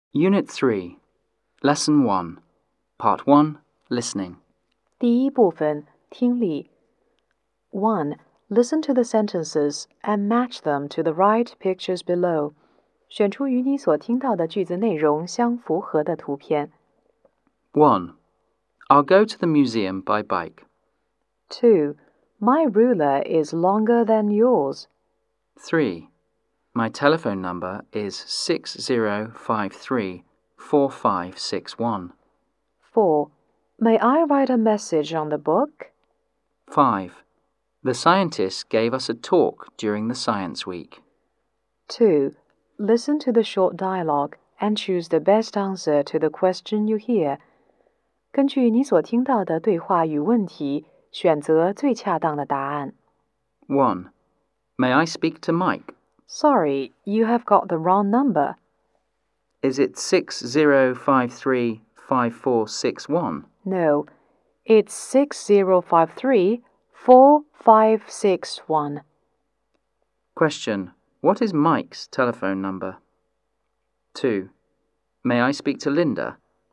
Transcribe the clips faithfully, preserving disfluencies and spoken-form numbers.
Unit three, Lesson one, Part one, Listening. 第一部分听力 one. Listen to the sentences and match them to the right pictures below. 选出与你所听到的句子内容相符合的图片。 one. I'll go to the museum by bike. two. My ruler is longer than yours. three. My telephone number is six zero five three four five six one. four. May I write a message on the book? five. The scientists gave us a talk during the Science Week. two. Listen to the short dialogue and choose the best answer to the question you hear. 根据你所听到的对话与问题，选择最恰当的答案。 one. May I speak to Mike? Sorry, you have got the wrong number. Is it six zero five three five four six one? No, it's six zero five three four five six one. Question. What is Mike's telephone number? two. May I speak to Linda?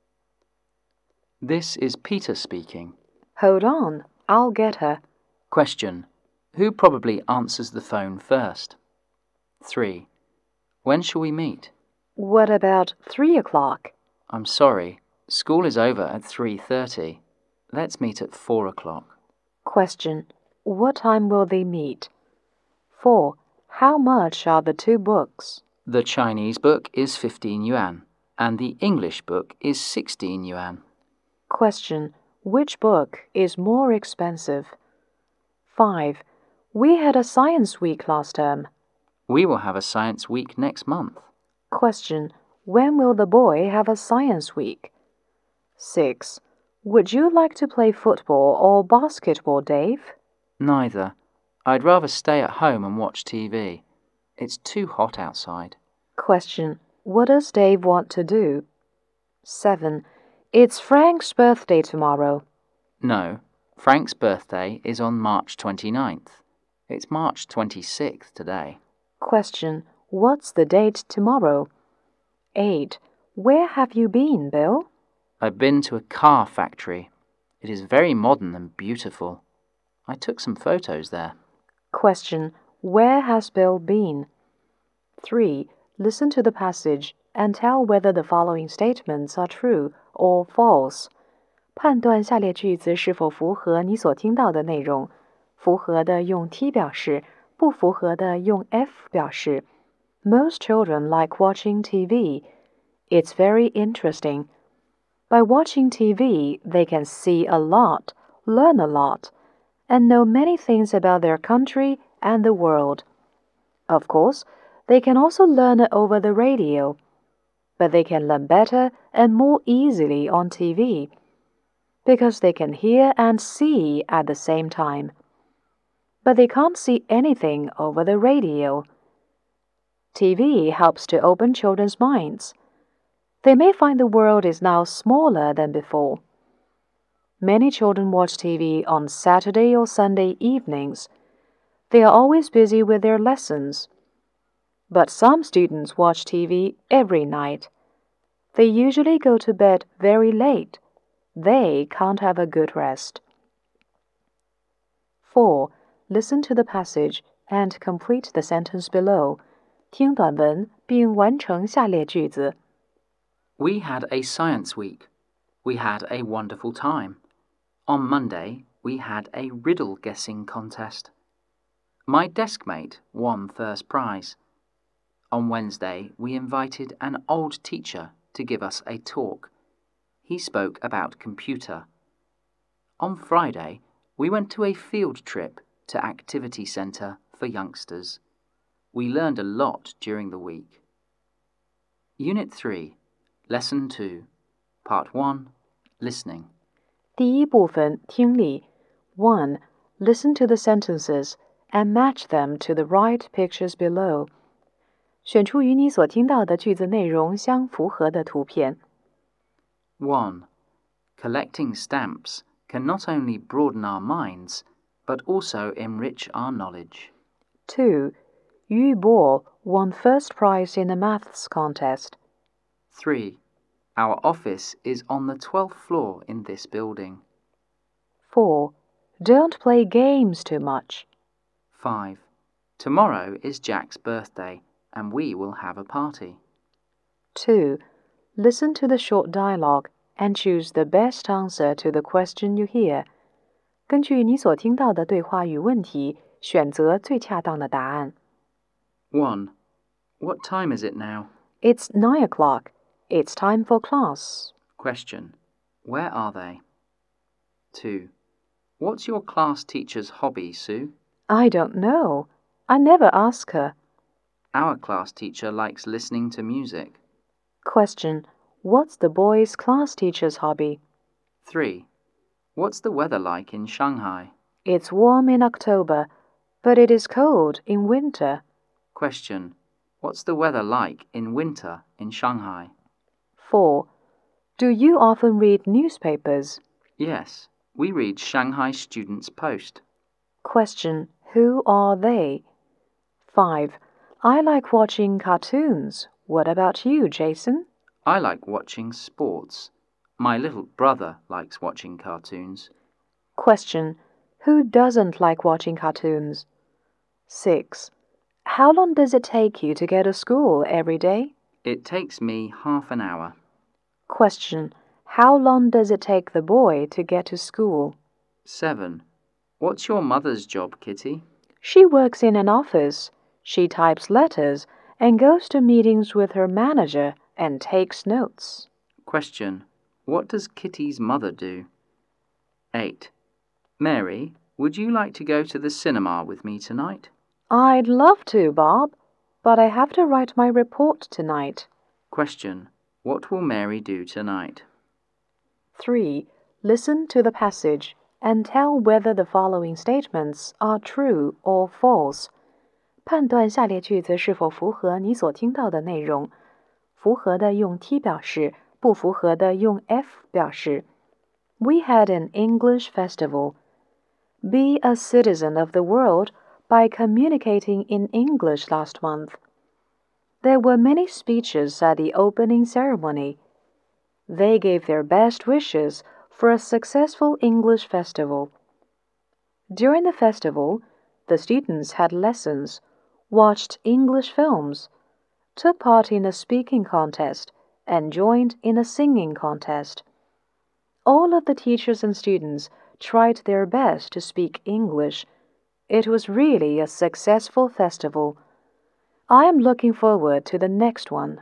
This is Peter speaking. Hold on, I'll get her. Question. Who probably answers the phone first? three. When shall we meet? What about three o'clock? I'm sorry. School is over at three thirty. Let's meet at four o'clock. Question. What time will they meet? four. How much are the two books? The Chinese book is fifteen yuan, and the English book is sixteen yuan. Question. Which book is more expensive? five. We had a science week last term. We will have a science week next month. Question. When will the boy have a science week? six. Would you like to play football or basketball, Dave? Neither. I'd rather stay at home and watch T V. It's too hot outside. Question. What does Dave want to do? seven. It's Frank's birthday tomorrow. No, Frank's birthday is on March twenty-ninth. It's March twenty-sixth today. Question. What's the date tomorrow? eight. Where have you been, Bill? I've been to a car factory. It is very modern and beautiful. I took some photos there. Question. Where has Bill been? three. Listen to the passage and tell whether the following statements are true or false. 判断下列句子是否符合你所听到的内容。符合的用 T 表示，不符合的用 F 表示。Most children like watching T V. It's very interesting. By watching T V, they can see a lot, learn a lot, and know many things about their country and the world. Of course, they can also learn it over the radio, but they can learn better and more easily on T V, because they can hear and see at the same time. But they can't see anything over the radio. T V helps to open children's minds. They may find the world is now smaller than before. Many children watch T V on Saturday or Sunday evenings. They are always busy with their lessons. But some students watch T V every night. They usually go to bed very late. They can't have a good rest. four. Listen to the passage and complete the sentence below. 听短文并完成下列句子。 We had a science week. We had a wonderful time. On Monday, we had a riddle guessing contest. My deskmate won first prize. On Wednesday, we invited an old teacher to give us a talk. He spoke about computer. On Friday, we went to a field trip to Activity Centre for youngsters. We learned a lot during the week. Unit three, Lesson two, Part one, Listening. 第一部分听力 one. Listen to the sentences and match them to the right pictures below. 选出与你所听到的句子内容相符合的图片。 one. Collecting stamps can not only broaden our minds, but also enrich our knowledge. two. Yu Bo won first prize in the maths contest. Three. Our office is on the twelfth floor in this building. Four. Don't play games too much. Five. Tomorrow is Jack's birthday, and we will have a party. Two. Listen to the short dialogue and choose the best answer to the question you hear. 根据你所听到的对话与问题，选择最恰当的答案。 One. What time is it now? It's nine o'clock. It's time for class. Question. Where are they? Two. What's your class teacher's hobby, Sue? I don't know. I never ask her. Our class teacher likes listening to music. Question. What's the boy's class teacher's hobby? Three. What's the weather like in Shanghai? It's warm in October, but it is cold in winter. Question. What's the weather like in winter in Shanghai? Four. Do you often read newspapers? Yes, we read Shanghai Students' Post. Question. Who are they? Five. I like watching cartoons. What about you, Jason? I like watching sports. My little brother likes watching cartoons. Question. Who doesn't like watching cartoons? Six. How long does it take you to get to school every day? It takes me half an hour. Question. How long does it take the boy to get to school? Seven. What's your mother's job, Kitty? She works in an office. She types letters and goes to meetings with her manager and takes notes. Question. What does Kitty's mother do? Eight. Mary, would you like to go to the cinema with me tonight? I'd love to, Bob, but I have to write my report tonight. Question. What will Mary do tonight? Three. Listen to the passage and tell whether the following statements are true or false. 判断下列句子是否符合你所听到的内容。符合的用 T 表示，不符合的用 F 表示。We had an English festival. Be a citizen of the world by communicating in English last month. There were many speeches at the opening ceremony. They gave their best wishes for a successful English festival. During the festival, the students had lessons, watched English films, took part in a speaking contest, and joined in a singing contest. All of the teachers and students tried their best to speak English. It was really a successful festival. I am looking forward to the next one.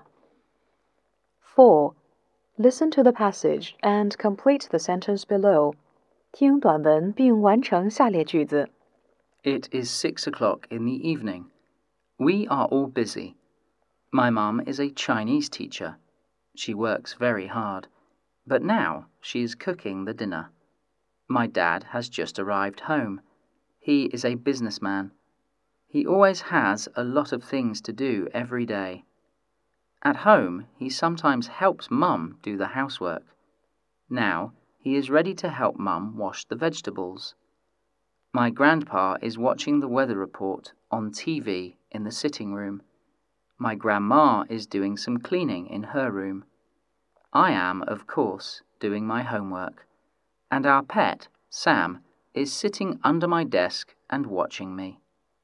Four. Listen to the passage and complete the sentence below. 听短文并完成下列句子。 It is six o'clock in the evening. We are all busy. My mum is a Chinese teacher. She works very hard, but now she is cooking the dinner. My dad has just arrived home. He is a businessman. He always has a lot of things to do every day. At home, he sometimes helps Mum do the housework. Now, he is ready to help Mum wash the vegetables. My grandpa is watching the weather report on T V in the sitting room. My grandma is doing some cleaning in her room. I am, of course, doing my homework. And our pet, Sam, is sitting under my desk and watching me.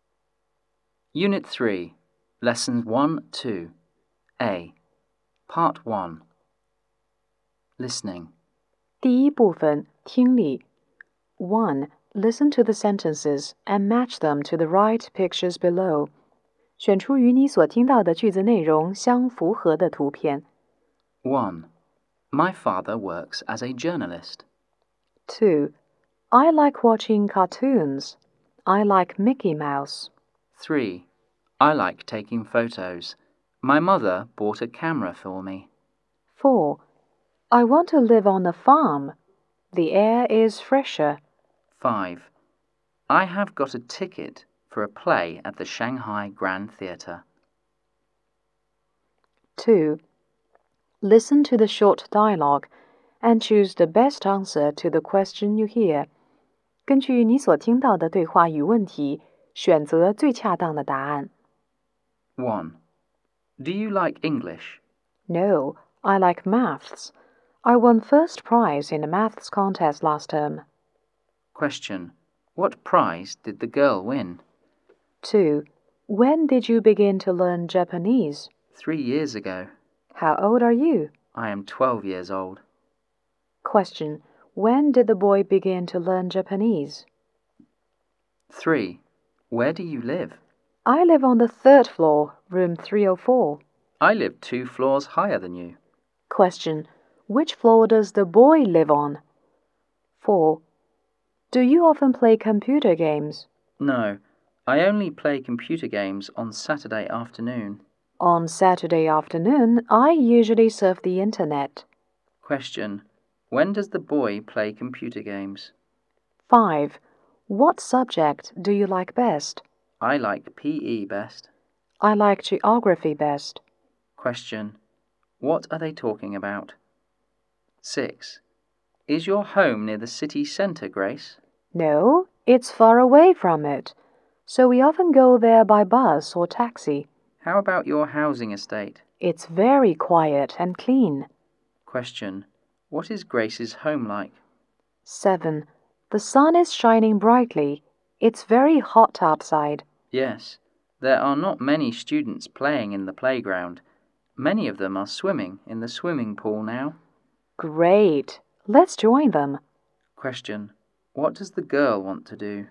Unit three, Lessons one, two. A. Part one. Listening. 第一部分听力 One. Listen to the sentences and match them to the right pictures below. 选出与你所听到的句子内容相符合的图片。 One. My father works as a journalist. Two. I like watching cartoons. I like Mickey Mouse. Three. I like taking photos. My mother bought a camera for me. Four. I want to live on a farm. The air is fresher. Five. I have got a ticket for a play at the Shanghai Grand Theatre. Two. Listen to the short dialogue and choose the best answer to the question you hear. 根据你所听到的对话与问题，选择最恰当的答案。 One. Do you like English? No, I like maths. I won first prize in a maths contest last term. Question. What prize did the girl win? two. When did you begin to learn Japanese? Three years ago. How old are you? I am twelve years old. Question. When did the boy begin to learn Japanese? three. Where do you live? I live on the third floor, room three oh four. I live two floors higher than you. Question. Which floor does the boy live on? four. Do you often play computer games? No, I only play computer games on Saturday afternoon. On Saturday afternoon, I usually surf the internet. Question. When does the boy play computer games? five. What subject do you like best? I like P E best. I like geography best. Question. What are they talking about? six. Is your home near the city centre, Grace? No, it's far away from it, so we often go there by bus or taxi. How about your housing estate? It's very quiet and clean. Question. What is Grace's home like? seven. The sun is shining brightly. It's very hot outside. Yes, there are not many students playing in the playground. Many of them are swimming in the swimming pool now. Great. Let's join them. Question. What does the girl want to do?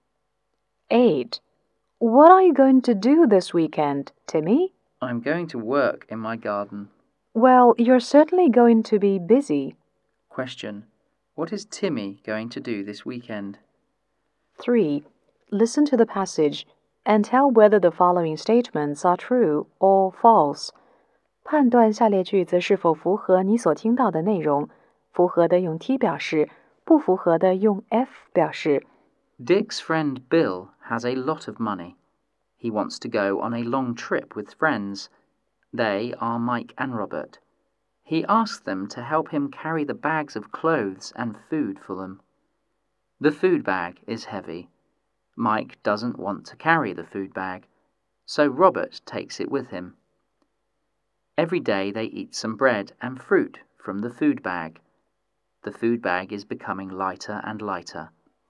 eight. What are you going to do this weekend, Timmy? I'm going to work in my garden. Well, you're certainly going to be busy. Question. What is Timmy going to do this weekend? three. Listen to the passage and tell whether the following statements are true or false. 判断下列句子是否符合你所听到的内容，符合的用 T 表示，不符合的用 F 表示。 Dick's friend Bill has a lot of money. He wants to go on a long trip with friends. They are Mike and Robert. He asks them to help him carry the bags of clothes and food for them. The food bag is heavy. Mike doesn't want to carry the food bag, so Robert takes it with him. Every day they eat some bread and fruit from the food bag. The food bag is becoming lighter and lighter.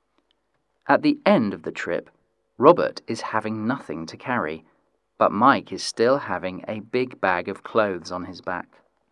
At the end of the trip, Robert is having nothing to carry, but Mike is still having a big bag of clothes on his back.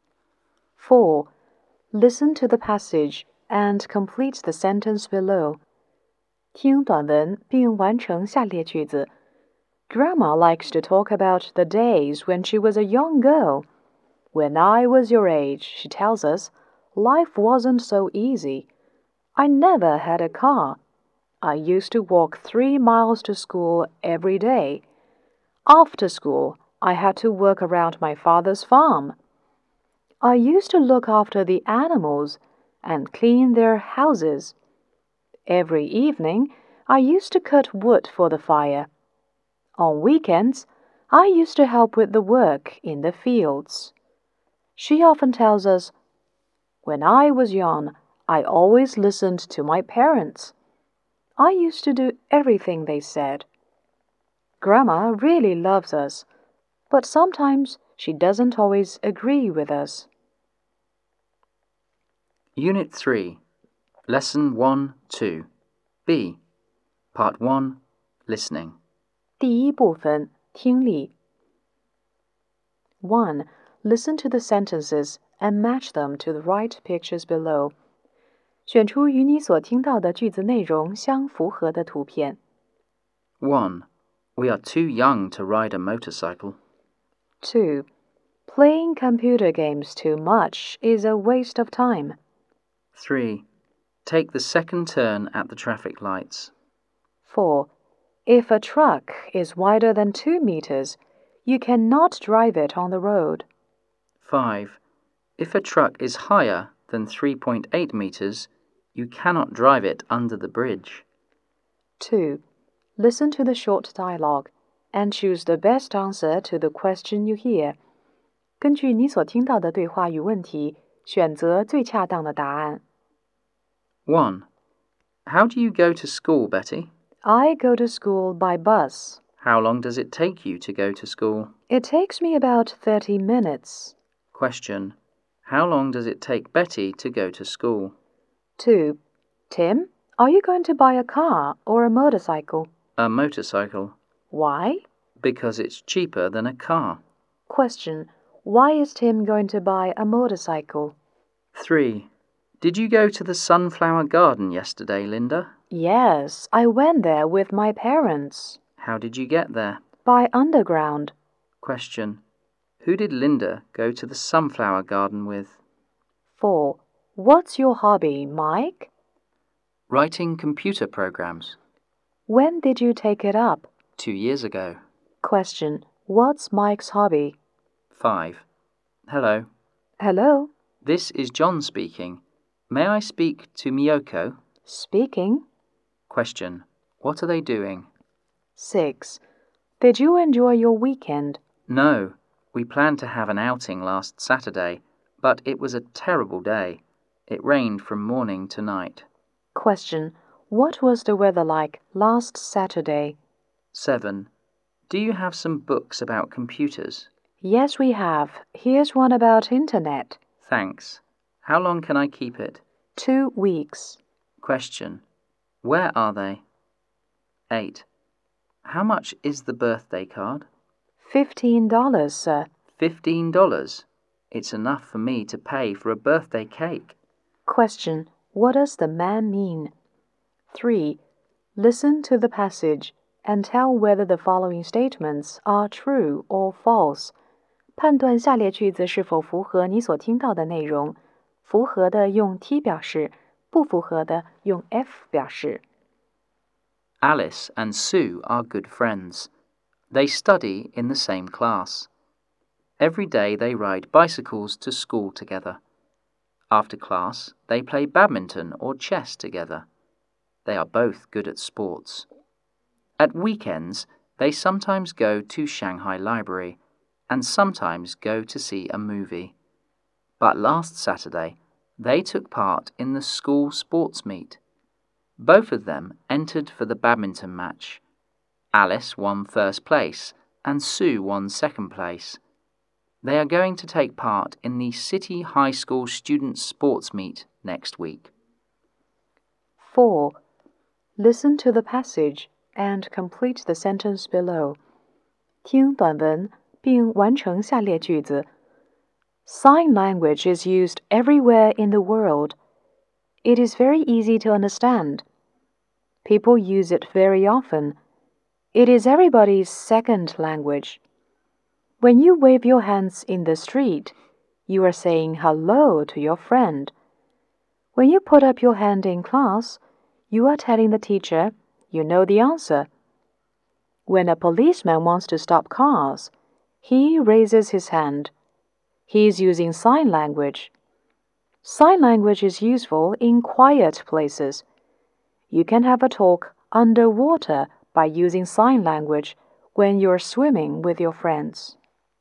four. Listen to the passage and complete the sentence below. 听短文并完成下列句子。Grandma likes to talk about the days when she was a young girl. When I was your age, she tells us, life wasn't so easy. I never had a car. I used to walk three miles to school every day. After school, I had to work around my father's farm. I used to look after the animals and clean their houses. Every evening, I used to cut wood for the fire. On weekends, I used to help with the work in the fields. She often tells us, when I was young, I always listened to my parents. I used to do everything they said. Grandma really loves us, but sometimes she doesn't always agree with us. Unit three, Lesson one two, B, Part one, Listening. 第一部分，听力。one. Listen to the sentences and match them to the right pictures below. 选出与你所听到的句子内容相符合的图片。 one. We are too young to ride a motorcycle. two. Playing computer games too much is a waste of time. three. Take the second turn at the traffic lights. four. If a truck is wider than two meters, you cannot drive it on the road. five. If a truck is higher than three point eight meters, you cannot drive it under the bridge. two. Listen to the short dialogue and choose the best answer to the question you hear. 根据你所听到的对话与问题，选择最恰当的答案。 one. How do you go to school, Betty? I go to school by bus. How long does it take you to go to school? It takes me about thirty minutes. Question. How long does it take Betty to go to school? two. Tim, are you going to buy a car or a motorcycle? A motorcycle. Why? Because it's cheaper than a car. Question. Why is Tim going to buy a motorcycle? three. Did you go to the sunflower garden yesterday, Linda? Yes, I went there with my parents. How did you get there? By underground. Question. Who did Linda go to the sunflower garden with? four. What's your hobby, Mike? Writing computer programs. When did you take it up? Two years ago. Question. What's Mike's hobby? five. Hello. Hello? This is John speaking. May I speak to Miyoko? Speaking. Question. What are they doing? six. Did you enjoy your weekend? No. We planned to have an outing last Saturday, but it was a terrible day. It rained from morning to night. Question. What was the weather like last Saturday? seven. Do you have some books about computers? Yes, we have. Here's one about internet. Thanks. How long can I keep it? Two weeks. Question. Where are they? eight. How much is the birthday card? Fifteen dollars, sir. Fifteen dollars. It's enough for me to pay for a birthday cake. Question. What does the man mean? three. Listen to the passage and tell whether the following statements are true or false. 判断下列句子是否符合你所听到的内容。符合的用 T 表示，不符合的用 F 表示。 Alice and Sue are good friends. They study in the same class. Every day they ride bicycles to school together. After class, they play badminton or chess together. They are both good at sports. At weekends, they sometimes go to Shanghai Library and sometimes go to see a movie. But last Saturday, they took part in the school sports meet. Both of them entered for the badminton match. Alice won first place and Sue won second place. They are going to take part in the City High School Students' Sports Meet next week. four. Listen to the passage and complete the sentence below. 听短文并完成下列句子。Sign language is used everywhere in the world. It is very easy to understand. People use it very often. It is everybody's second language. When you wave your hands in the street, you are saying hello to your friend. When you put up your hand in class, you are telling the teacher you know the answer. When a policeman wants to stop cars, he raises his hand. He is using sign language. Sign language is useful in quiet places. You can have a talk underwater by using sign language when you're swimming with your friends.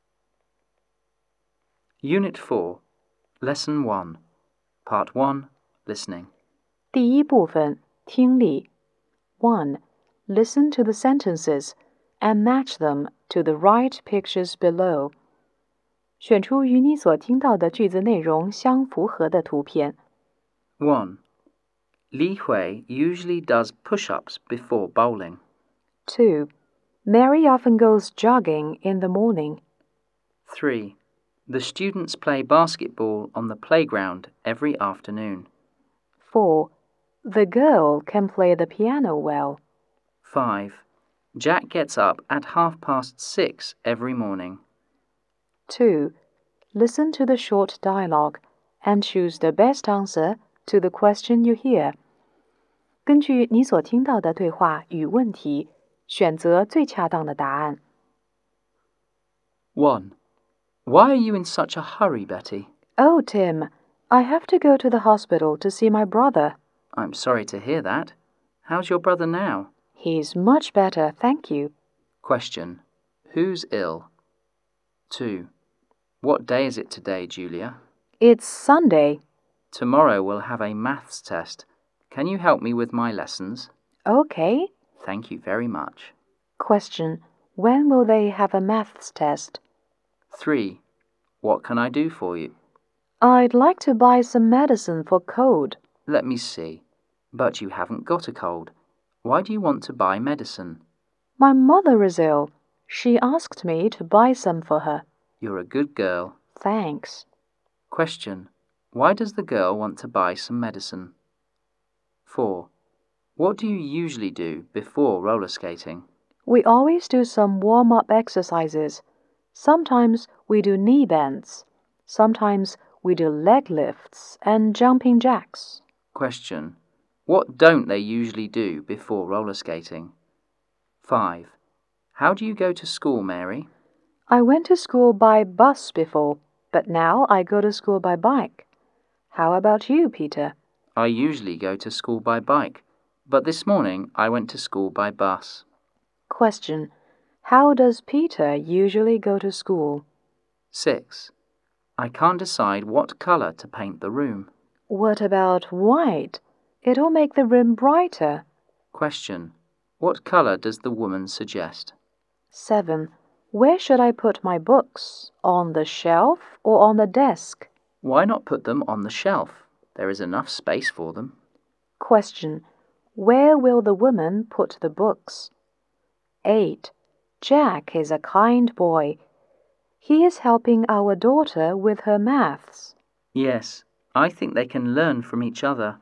Unit four, Lesson one, Part one, Listening. 第一部分，听力。one. Listen to the sentences and match them to the right pictures below. 选出与你所听到的句子内容相符合的图片。 one. Li Hui usually does push-ups before bowling. two. Mary often goes jogging in the morning. three. The students play basketball on the playground every afternoon. four. The girl can play the piano well. five. Jack gets up at half past six every morning. two. Listen to the short dialogue and choose the best answer to the question you hear. 根据你所听到的对话与问题，选择最恰当的答案。 one. Why are you in such a hurry, Betty? Oh, Tim, I have to go to the hospital to see my brother. I'm sorry to hear that. How's your brother now? He's much better, thank you. Question. Who's ill? two. What day is it today, Julia? It's Sunday. Tomorrow we'll have a maths test. Can you help me with my lessons? Okay. Thank you very much. Question. When will they have a maths test? three. What can I do for you? I'd like to buy some medicine for cold. Let me see. But you haven't got a cold. Why do you want to buy medicine? My mother is ill. She asked me to buy some for her. You're a good girl. Thanks. Question. Why does the girl want to buy some medicine? four. What do you usually do before roller skating? We always do some warm-up exercises. Sometimes we do knee bends. Sometimes we do leg lifts and jumping jacks. Question. What don't they usually do before roller skating? five. How do you go to school, Mary? I went to school by bus before, but now I go to school by bike. How about you, Peter? I usually go to school by bike, but this morning I went to school by bus. Question. How does Peter usually go to school? six. I can't decide what colour to paint the room. What about white? It'll make the room brighter. Question. What colour does the woman suggest? seven. Where should I put my books? On the shelf or on the desk? Why not put them on the shelf? There is enough space for them. Question. Where will the woman put the books? eight. Jack is a kind boy. He is helping our daughter with her maths. Yes, I think they can learn from each other.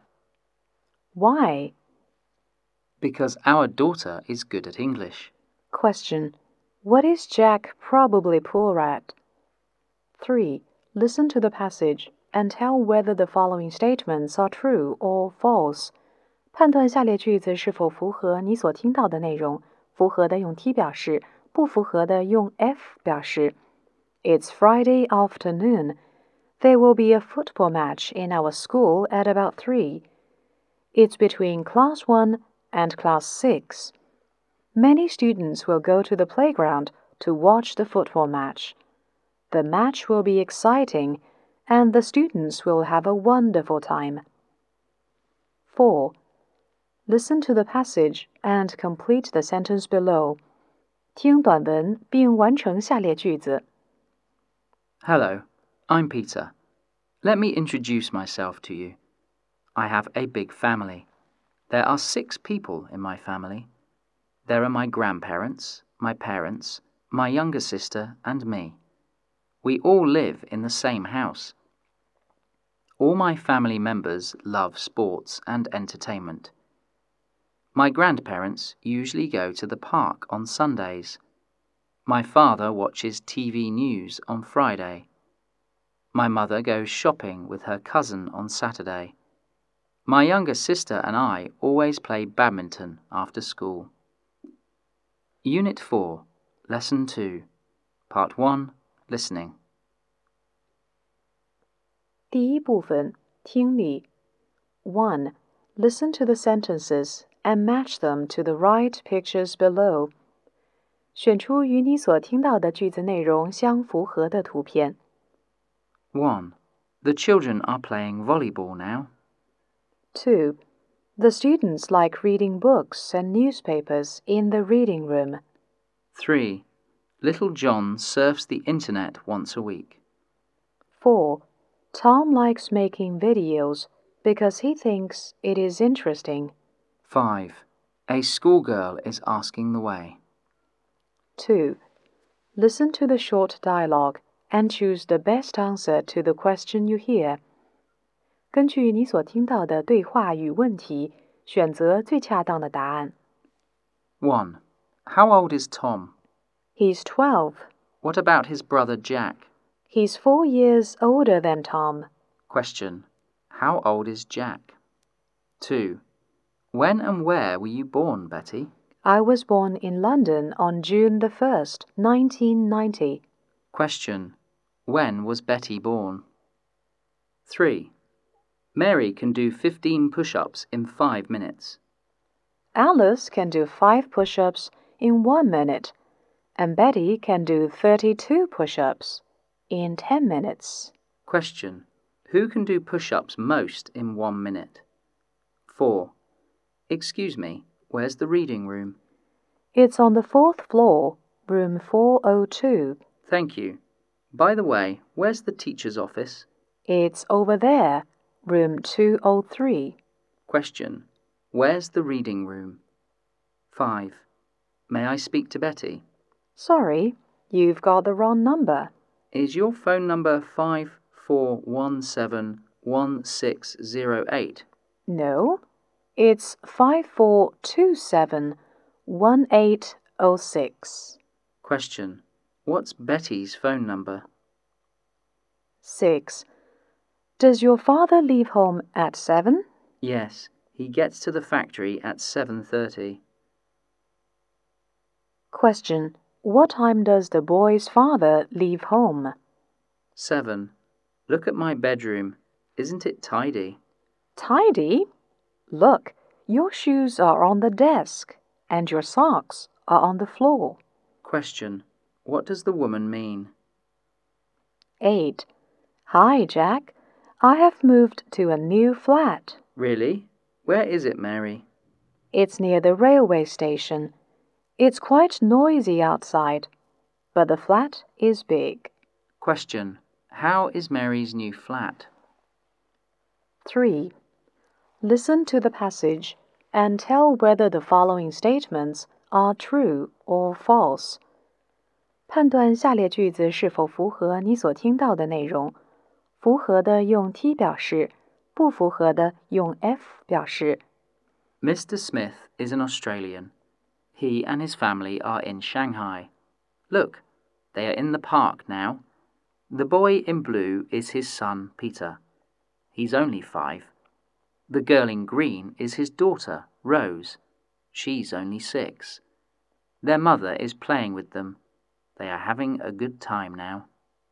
Why? Because our daughter is good at English. Question. What is Jack probably poor at? three. Listen to the passage and tell whether the following statements are true or false. 判断下列句子是否符合你所听到的内容，符合的用 T 表示，不符合的用 F 表示。It's Friday afternoon. There will be a football match in our school at about three. It's between Class one and Class six. Many students will go to the playground to watch the football match. The match will be exciting, and the students will have a wonderful time. four. Listen to the passage and complete the sentence below. 听短文并完成下列句子。 Hello, I'm Peter. Let me introduce myself to you. I have a big family. There are six people in my family. There are my grandparents, my parents, my younger sister, and me. We all live in the same house. All my family members love sports and entertainment. My grandparents usually go to the park on Sundays. My father watches T V news on Friday. My mother goes shopping with her cousin on Saturday. My younger sister and I always play badminton after school. Unit four, Lesson two, Part one, Listening. 第一部分，听力。one. Listen to the sentences and match them to the right pictures below. 选出与你所听到的句子内容相符合的图片。 one. The children are playing volleyball now. two. The students like reading books and newspapers in the reading room. three. Little John surfs the internet once a week. four. Tom likes making videos because he thinks it is interesting. five. A schoolgirl is asking the way. two. Listen to the short dialogue and choose the best answer to the question you hear. 根据你所听到的对话与问题，选择最恰当的答案。 one. How old is Tom? He's twelve. What about his brother Jack? He's four years older than Tom. Question. How old is Jack? two. When and where were you born, Betty? I was born in London on June the first, nineteen ninety. Question. When was Betty born? three. Mary can do fifteen push-ups in five minutes. Alice can do five push-ups in one minute, and Betty can do thirty-two push-ups in ten minutes. Question. Who can do push-ups most in one minute? four. Excuse me, where's the reading room? It's on the fourth floor, room four oh two. Thank you. By the way, where's the teacher's office? It's over there, room two oh three. Question. Where's the reading room? five. May I speak to Betty? Sorry, you've got the wrong number. Is your phone number five four one seven one six zero eight? No, it's five four two seven one eight oh six. Question. What's Betty's phone number? six. Does your father leave home at seven? Yes, he gets to the factory at seven thirty. Question. What time does the boy's father leave home? seven. Look at my bedroom. Isn't it tidy? Tidy? Look, your shoes are on the desk, and your socks are on the floor. Question. What does the woman mean? eight. Hi, Jack. I have moved to a new flat. Really? Where is it, Mary? It's near the railway station. It's quite noisy outside, but the flat is big. Question. How is Mary's new flat? three. Listen to the passage and tell whether the following statements are true or false. 判断下列句子是否符合你所听到的内容。符合的用 T 表示，不符合的用 F 表示。 Mister Smith is an Australian. He and his family are in Shanghai. Look, they are in the park now. The boy in blue is his son, Peter. He's only five. The girl in green is his daughter, Rose. She's only six. Their mother is playing with them. They are having a good time now.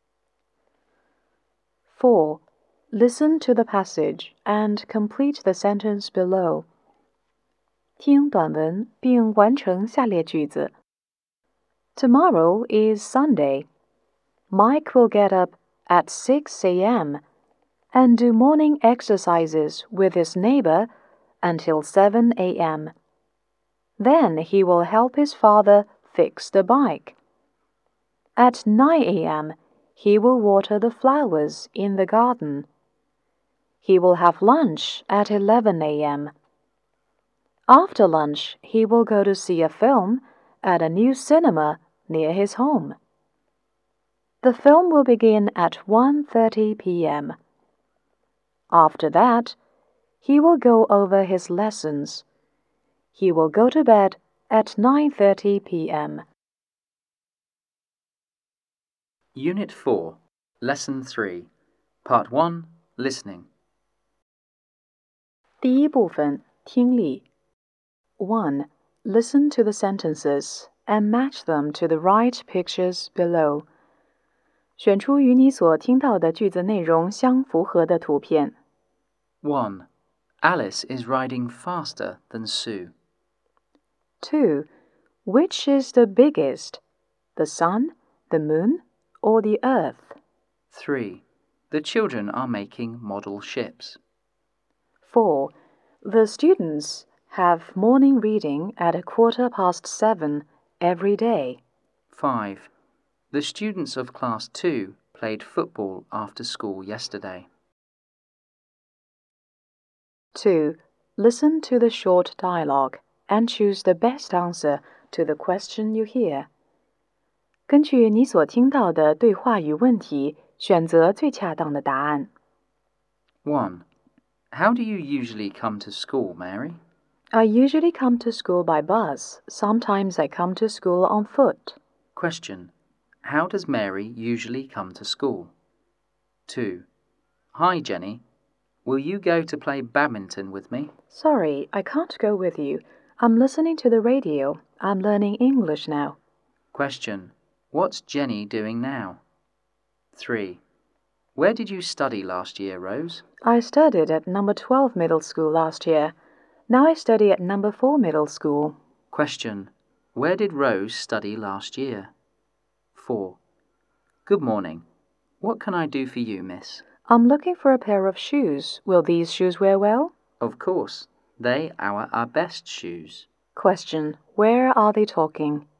four. Listen to the passage and complete the sentence below. 听短文并完成下列句子。Tomorrow is Sunday. Mike will get up at six a m and do morning exercises with his neighbor until seven a m Then he will help his father fix the bike. At nine a m, he will water the flowers in the garden. He will have lunch at eleven a m After lunch, he will go to see a film at a new cinema near his home. The film will begin at one thirty p m After that, he will go over his lessons. He will go to bed at nine thirty p m Unit four, Lesson three, Part one, Listening. 第一部分，听力。one. Listen to the sentences and match them to the right pictures below. 选出与你所听到的句子内容相符合的图片。 one. Alice is riding faster than Sue. two. Which is the biggest, the sun, the moon, or the earth? three. The children are making model ships. four. The students have morning reading at a quarter past seven every day. five. The students of Class two played football after school yesterday. two. Listen to the short dialogue and choose the best answer to the question you hear. 根据你所听到的对话与问题，选择最恰当的答案。 one. How do you usually come to school, Mary? I usually come to school by bus. Sometimes I come to school on foot. Question. How does Mary usually come to school? two. Hi, Jenny. Will you go to play badminton with me? Sorry, I can't go with you. I'm listening to the radio. I'm learning English now. Question. What's Jenny doing now? three. Where did you study last year, Rose? I studied at number twelve middle school last year. Now I study at number four middle school. Question. Where did Rose study last year? four. Good morning. What can I do for you, miss? I'm looking for a pair of shoes. Will these shoes wear well? Of course. They are our best shoes. Question. Where are they talking?